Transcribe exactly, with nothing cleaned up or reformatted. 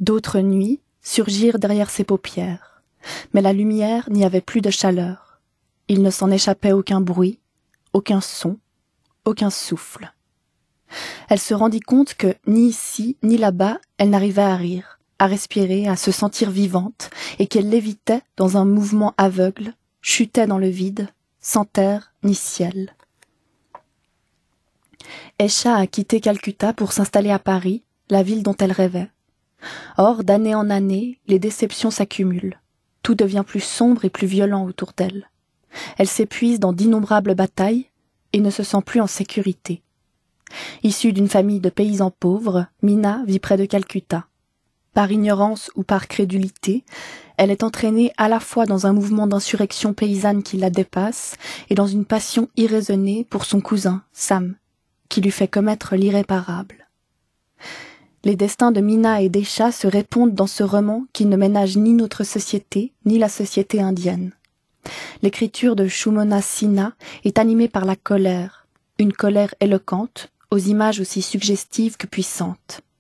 D'autres nuits surgirent derrière ses paupières, mais la lumière n'y avait plus de chaleur. Il ne s'en échappait aucun bruit, aucun son, aucun souffle. Elle se rendit compte que, ni ici, ni là-bas, elle n'arrivait à rire, à respirer, à se sentir vivante, et qu'elle lévitait dans un mouvement aveugle, chutait dans le vide, sans terre ni ciel. Aïcha a quitté Calcutta pour s'installer à Paris, la ville dont elle rêvait. Or, d'année en année, les déceptions s'accumulent. Tout devient plus sombre et plus violent autour d'elle. Elle s'épuise dans d'innombrables batailles et ne se sent plus en sécurité. Issue d'une famille de paysans pauvres, Mina vit près de Calcutta. Par ignorance ou par crédulité, elle est entraînée à la fois dans un mouvement d'insurrection paysanne qui la dépasse et dans une passion irraisonnée pour son cousin, Sam, qui lui fait commettre l'irréparable. Les destins de Mina et d'Aïcha se répondent dans ce roman qui ne ménage ni notre société, ni la société indienne. L'écriture de Shumona Sinha est animée par la colère, une colère éloquente, aux images aussi suggestives que puissantes.